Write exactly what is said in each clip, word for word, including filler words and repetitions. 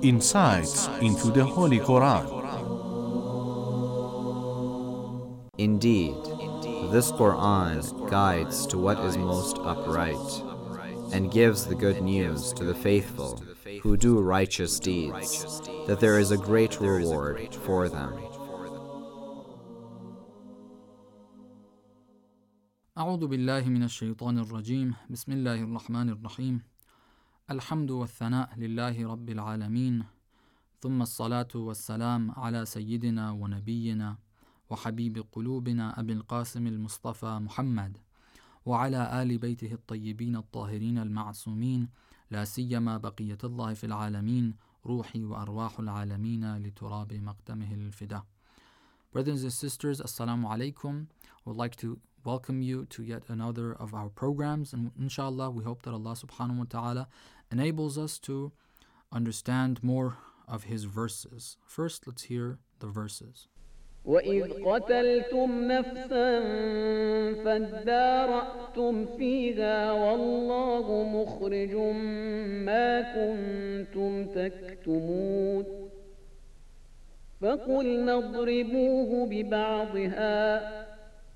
Insights into the Holy Quran. Indeed, this Quran guides to what is most upright and gives the good news to the faithful who do righteous deeds, that there is a great reward for them. أعوذ بالله من الشيطان الرجيم بسم الله الرحمن الرحيم الحمد والثناء لله رب العالمين ثم الصلاة والسلام على سيدنا ونبينا وحبيب قلوبنا أبي القاسم المصطفى محمد وعلى آل بيته الطيبين الطاهرين المعصومين لا سيما بقية الله في العالمين روحي وأرواح العالمين لتراب مقدمه الفداء. Brothers and sisters, Assalamu alaikum. I would like to welcome you to yet another of our programs, and inshallah we hope that Allah subhanahu wa ta'ala enables us to understand more of His verses. First, let's hear the verses. وَإِذْ قَتَلْتُمْ نَفْسًا فَادَّارَأْتُمْ فِيهَا وَاللَّهُ مُخْرِجٌ مَا كُنْتُمْ تَكْتُمُونَ فَقُلْنَا اضْرِبُوهُ بِبَعْضِهَا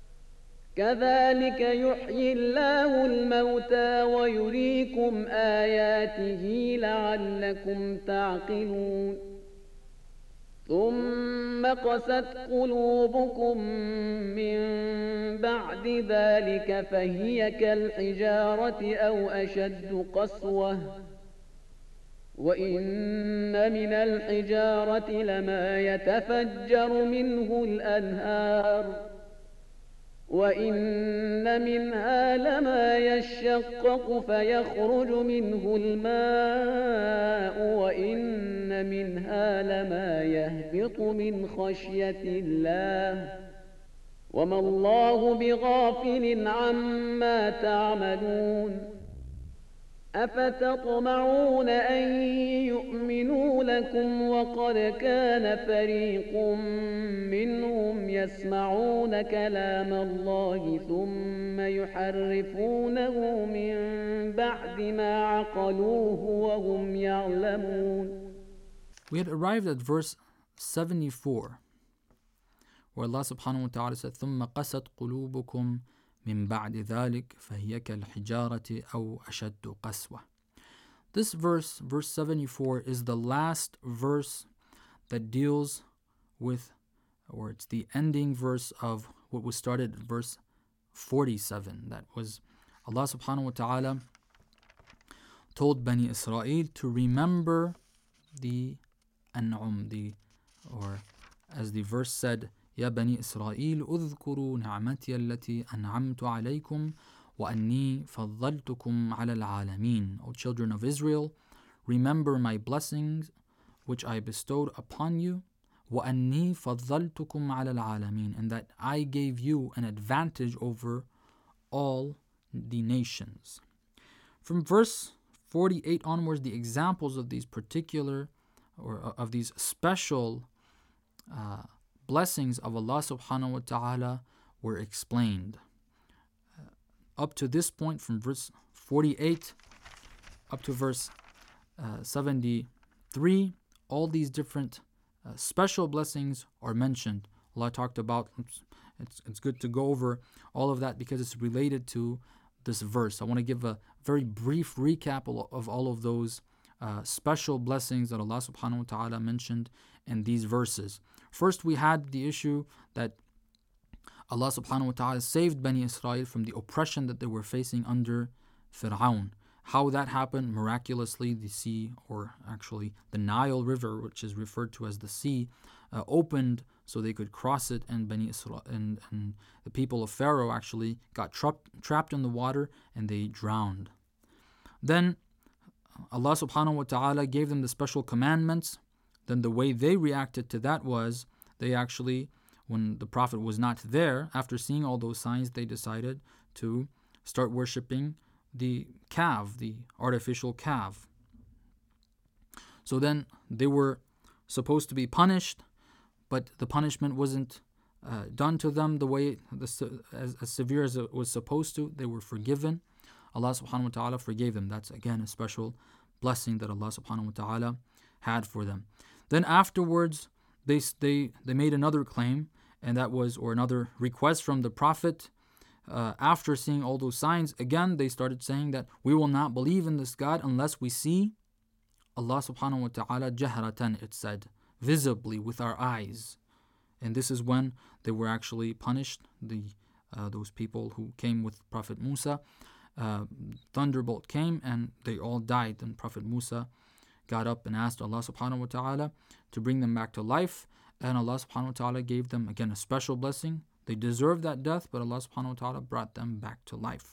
كذلك يحيي الله الموتى ويريكم آياته لعلكم تعقلون ثم قست قلوبكم من بعد ذلك فهي كالحجارة أو أشد قسوة وإن من الحجارة لما يتفجر منه الأنهار وإن منها لما يشقق فيخرج منه الماء وإن منها لما يهبط من خشية الله وما الله بغافل عما تعملون أفتطمعون أن يؤمنوا لكم وقد كان فريق منهم يسمعون كلام الله ثم يحرفونه من بعد ما عقلوه وهم يعلمون. We had arrived at verse seventy-four, where Allah subhanahu wa ta'ala said, ثُمَّ قَسَتْ قُلُوبُكُمْ من بعد ذلك فهي كالحجارة أو أشد قسوة. This verse, verse seventy-four, is the last verse that deals with, or it's the ending verse of what was started at verse forty-seven. That was Allah subhanahu wa ta'ala told Bani Israel to remember the An'um, the, or as the verse said, يا بني إسرائيل اذكروا نعمتي التي أنعمت عليكم وأني فضلتكم على العالمين. O children of Israel, remember my blessings which I bestowed upon you, وأني فضلتكم على العالمين, and that I gave you an advantage over all the nations. From verse forty-eight onwards, the examples of these particular, or of these special uh, blessings of Allah subhanahu wa ta'ala were explained. Uh, up to this point, from verse forty-eight up to verse uh, seventy-three, all these different uh, special blessings are mentioned. Allah talked about, it's, it's good to go over all of that because it's related to this verse. I want to give a very brief recap of all of those uh, special blessings that Allah subhanahu wa ta'ala mentioned in these verses. First, we had the issue that Allah subhanahu wa ta'ala saved Bani Israel from the oppression that they were facing under Fir'aun. How that happened miraculously, the sea, or actually the Nile River, which is referred to as the sea, uh, opened so they could cross it, and Bani Israel and, and the people of Pharaoh actually got tra- trapped in the water and they drowned. Then Allah subhanahu wa ta'ala gave them the special commandments. Then the way they reacted to that was, they actually, when the Prophet was not there, after seeing all those signs, they decided to start worshipping the calf, the artificial calf. So then they were supposed to be punished, but the punishment wasn't uh, done to them the way, the, as, as severe as it was supposed to. They were forgiven. Allah subhanahu wa ta'ala forgave them. That's again a special blessing that Allah subhanahu wa ta'ala had for them. Then afterwards, they they they made another claim, and that was, or another request from the Prophet. Uh, after seeing all those signs, again they started saying that we will not believe in this God unless we see Allah subhanahu wa ta'ala jahratan, it said, visibly with our eyes. And this is when they were actually punished, the uh, those people who came with Prophet Musa. Uh, thunderbolt came and they all died. And Prophet Musa got up and asked Allah subhanahu wa ta'ala to bring them back to life. And Allah subhanahu wa ta'ala gave them, again, a special blessing. They deserved that death, but Allah subhanahu wa ta'ala brought them back to life.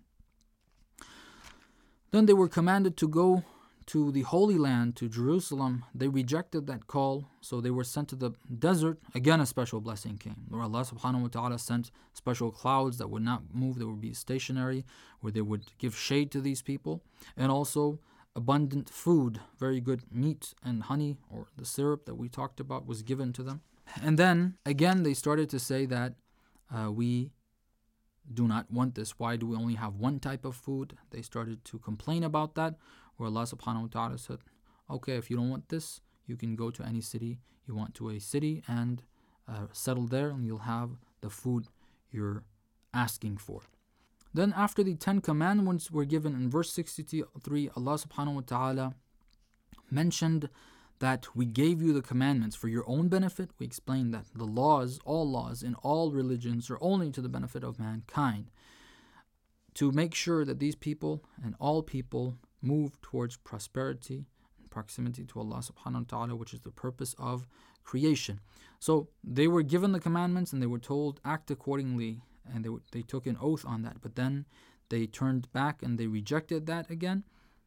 Then they were commanded to go to the Holy Land, to Jerusalem. They rejected that call, so they were sent to the desert. Again, a special blessing came, where Allah subhanahu wa ta'ala sent special clouds that would not move, they would be stationary, where they would give shade to these people, and also abundant food, very good meat and honey, or the syrup that we talked about, was given to them. And then, again, they started to say that uh, we do not want this. Why do we only have one type of food? They started to complain about that, where Allah subhanahu wa ta'ala said, okay, if you don't want this, you can go to any city you want, to a city, and uh, settle there, and you'll have the food you're asking for. Then after the Ten Commandments were given, in verse sixty-three, Allah subhanahu wa ta'ala mentioned that we gave you the commandments for your own benefit. We explained that the laws, all laws in all religions, are only to the benefit of mankind, to make sure that these people and all people move towards prosperity and proximity to Allah subhanahu wa ta'ala, which is the purpose of creation. So they were given the commandments and they were told, act accordingly, and they, they took an oath on that. But then they turned back and they rejected that again.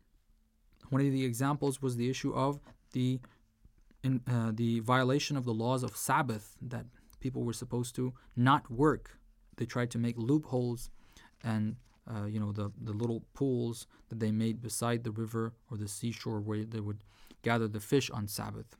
One of the examples was the issue of the in, uh, the violation of the laws of Sabbath, that people were supposed to not work. They tried to make loopholes and uh, you know the, the little pools that they made beside the river or the seashore where they would gather the fish on Sabbath.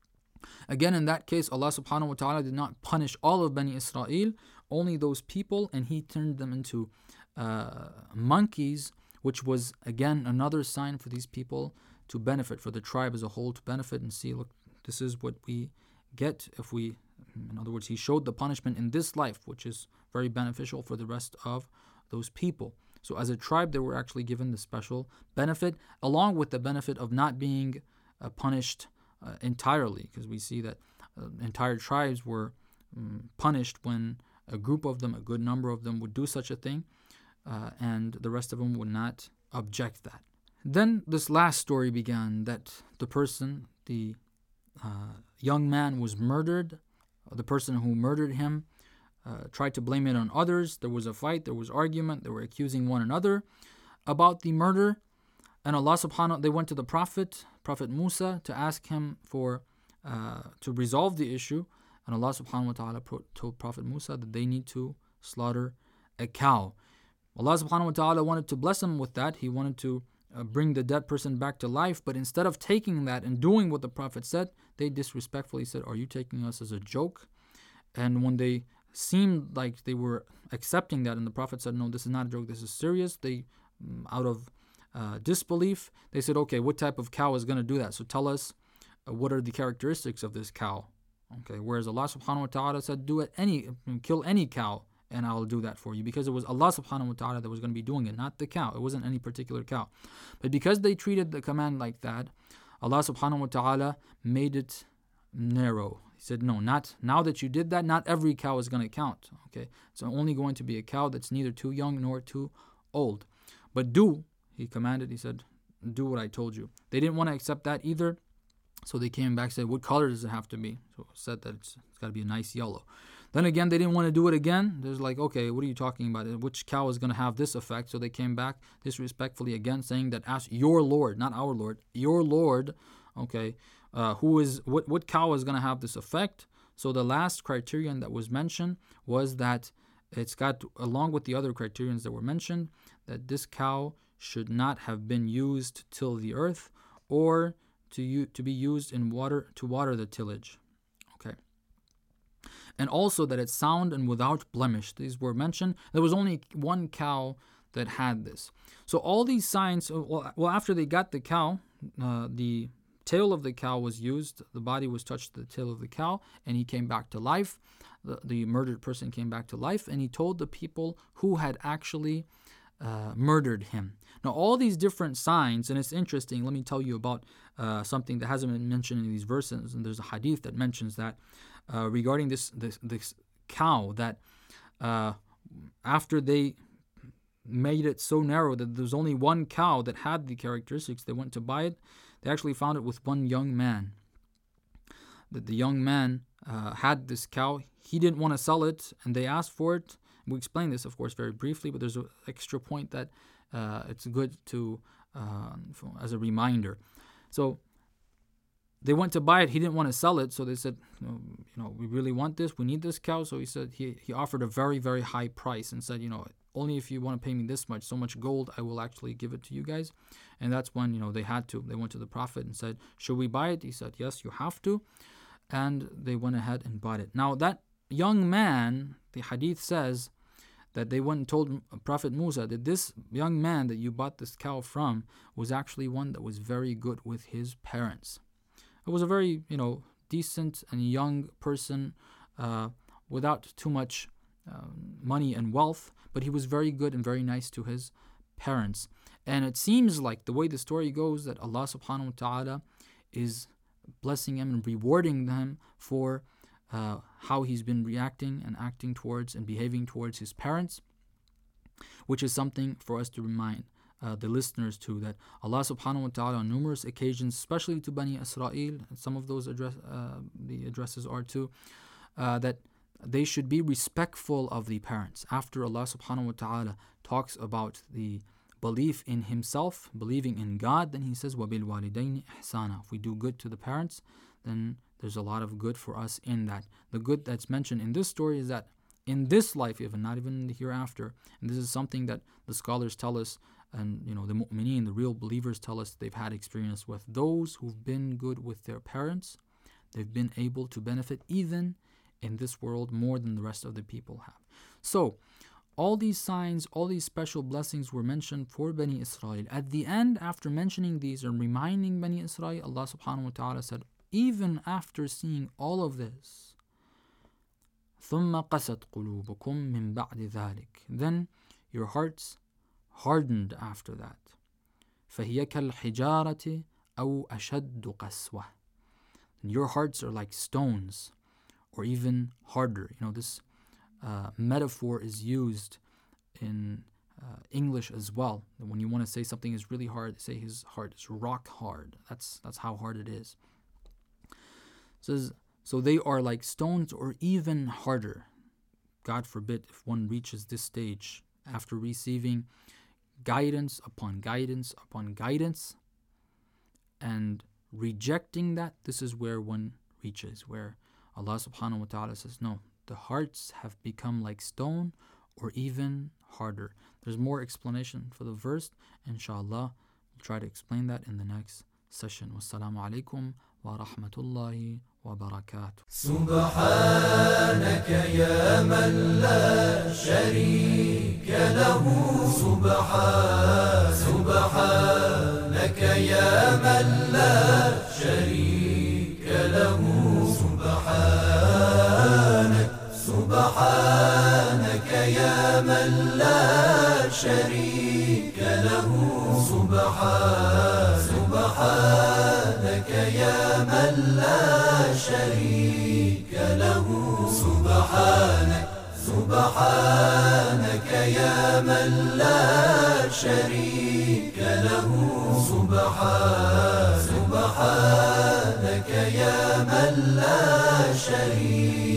Again, in that case, Allah subhanahu wa ta'ala did not punish all of Bani Israel, only those people, and He turned them into uh, monkeys, which was again another sign for these people to benefit, for the tribe as a whole to benefit and see, look, this is what we get if we, in other words, He showed the punishment in this life, which is very beneficial for the rest of those people. So as a tribe, they were actually given the special benefit, along with the benefit of not being uh, punished uh, entirely, because we see that uh, entire tribes were um, punished when a group of them, a good number of them, would do such a thing, uh, and the rest of them would not object that. Then this last story began, that the person, the uh, young man, was murdered. The person who murdered him uh, tried to blame it on others. There was a fight, there was argument, they were accusing one another about the murder. And Allah subhanahu, they went to the Prophet, Prophet Musa, to ask him for, uh, to resolve the issue. And Allah subhanahu wa ta'ala told Prophet Musa that they need to slaughter a cow. Allah subhanahu wa ta'ala wanted to bless him with that. He wanted to Uh, bring the dead person back to life, but instead of taking that and doing what the Prophet said, they disrespectfully said, are you taking us as a joke? And when they seemed like they were accepting that, and the Prophet said, no, this is not a joke, this is serious, they, out of uh, disbelief, they said, okay, what type of cow is going to do that? So tell us, uh, what are the characteristics of this cow? Okay, whereas Allah subhanahu wa ta'ala said, do it any, kill any cow, and I'll do that for you, because it was Allah subhanahu wa ta'ala that was going to be doing it, not the cow. It wasn't any particular cow. But because they treated the command like that, Allah subhanahu wa ta'ala made it narrow. He said, no, not now that you did that, not every cow is going to count. Okay, it's only going to be a cow that's neither too young nor too old. But do, He commanded, He said, do what I told you. They didn't want to accept that either, so they came back and said, what color does it have to be? So it said that it's, it's got to be a nice yellow. Then again, they didn't want to do it again. There's like, okay, what are you talking about? Which cow is going to have this effect? So they came back disrespectfully again, saying that ask your Lord, not our Lord, your Lord, okay, uh, who is, what, what cow is going to have this effect? So the last criterion that was mentioned was that it's got, along with the other criterions that were mentioned, that this cow should not have been used to till the earth, or to, u- to be used in water, to water the tillage. Okay. And also that it's sound and without blemish. These were mentioned. There was only one cow that had this. So all these signs, well, after they got the cow, uh, the tail of the cow was used, the body was touched to the tail of the cow, and he came back to life. The, the murdered person came back to life, and he told the people who had actually uh, murdered him. Now, all these different signs, and it's interesting, let me tell you about uh, something that hasn't been mentioned in these verses, and there's a hadith that mentions that uh, regarding this, this, this cow, that uh, after they made it so narrow that there's only one cow that had the characteristics, they went to buy it, they actually found it with one young man. That the young man uh, had this cow, he didn't want to sell it, and they asked for it. We explained this, of course, very briefly, but there's an extra point that uh, it's good to, uh, as a reminder. So they went to buy it, he didn't want to sell it, so they said, you know, you know, we really want this, we need this cow. So he said, he, he offered a very, very high price and said, you know, only if you want to pay me this much, so much gold, I will actually give it to you guys. And that's when, you know, they had to. They went to the Prophet and said, should we buy it? He said, yes, you have to. And they went ahead and bought it. Now, that young man, the hadith says that they went and told Prophet Musa that this young man that you bought this cow from was actually one that was very good with his parents. It was a very, you know, decent and young person uh, without too much um, money and wealth, but he was very good and very nice to his parents. And it seems like the way the story goes that Allah subhanahu wa ta'ala is blessing him and rewarding him for uh, how he's been reacting and acting towards and behaving towards his parents, which is something for us to remind uh, the listeners too, that Allah subhanahu wa ta'ala on numerous occasions, especially to Bani Israel, and some of those address, uh, the addresses are too, uh, that they should be respectful of the parents. After Allah subhanahu wa ta'ala talks about the belief in himself, believing in God, then he says, وَبِالْوَالِدَيْنِ إِحْسَانًا. If we do good to the parents, then there's a lot of good for us in that. The good that's mentioned in this story is that in this life, even not even in the hereafter, and this is something that the scholars tell us, and you know the mu'mineen, the real believers tell us they've had experience with. Those who've been good with their parents, they've been able to benefit even in this world more than the rest of the people have. So, all these signs, all these special blessings were mentioned for Bani Israel. At the end, after mentioning these and reminding Bani Israel, Allah subhanahu wa ta'ala said, even after seeing all of this, ثُمَّ قَسَتْ قُلُوبُكُمْ مِنْ بَعْدِ ذَلِكَ. Then your hearts hardened after that. فَهِيَ كَالْحِجَارَةِ أَوْ أَشَدُّ قَسْوَةً. Your hearts are like stones, or even harder. You know, this uh, metaphor is used in uh, English as well. When you want to say something is really hard, say his heart is rock hard. That's that's how hard it is. It says, so they are like stones or even harder. God forbid if one reaches this stage after receiving guidance upon guidance upon guidance and rejecting that, this is where one reaches, where Allah subhanahu wa ta'ala says, no, the hearts have become like stone or even harder. There's more explanation for the verse. Inshallah, we'll try to explain that in the next session. Wassalamu alaikum wa rahmatullahi wa barakatuh. Subhanaka ya man la sharika lahu. Subhan, Subhanaka ya man la sharika lahu. سبحانك سبحانك يا من لا شريك له. سبحان سبحانك يا من لا شريك له. سبحانك سبحانك يا من لا شريك له. سبحان سبحانك يا من لا شريك